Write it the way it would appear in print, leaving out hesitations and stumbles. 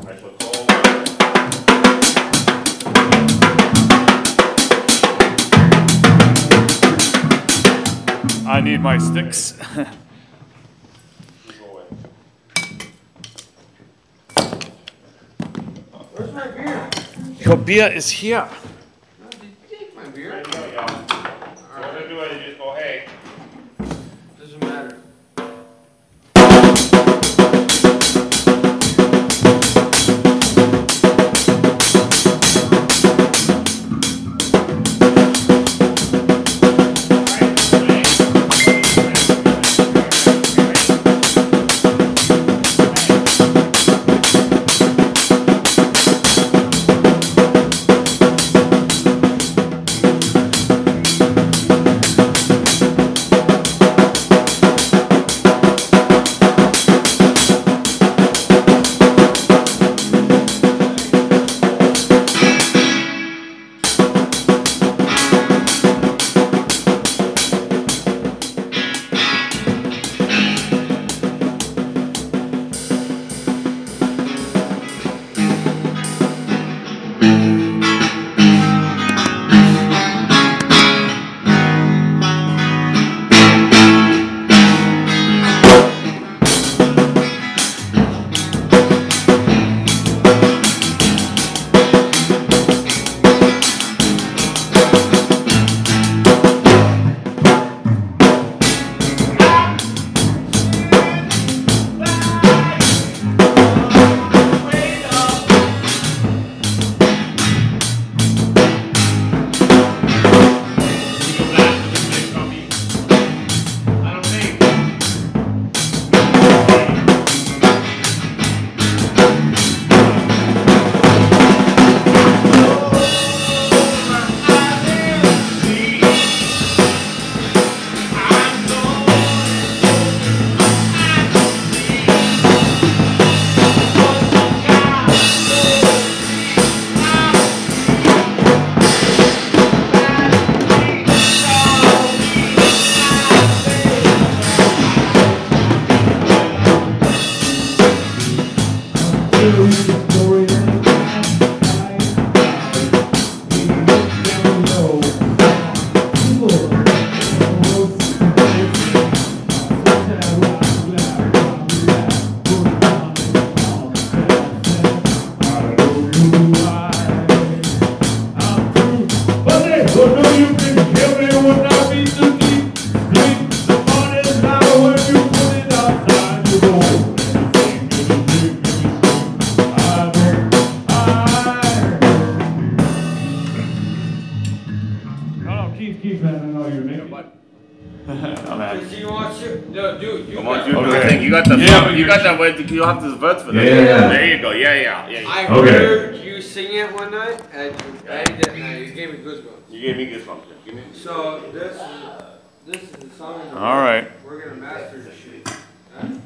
I shall call. I need my sticks. Where's my beer? Your beer is here. No, did you take my beer? There you go. So what I do is just go, hey. Doesn't matter. Keith, I know your name. Because you want to, no, dude, you Come on, got do the Okay. thing. You got the Yeah, but you got that way. You have this verse for that. Yeah. There you go. Yeah. I Okay. heard you sing it one night, and I did, and you gave me goosebumps. You gave me goosebumps. Give me. So this is the song. All right. We're gonna master this shit. Huh?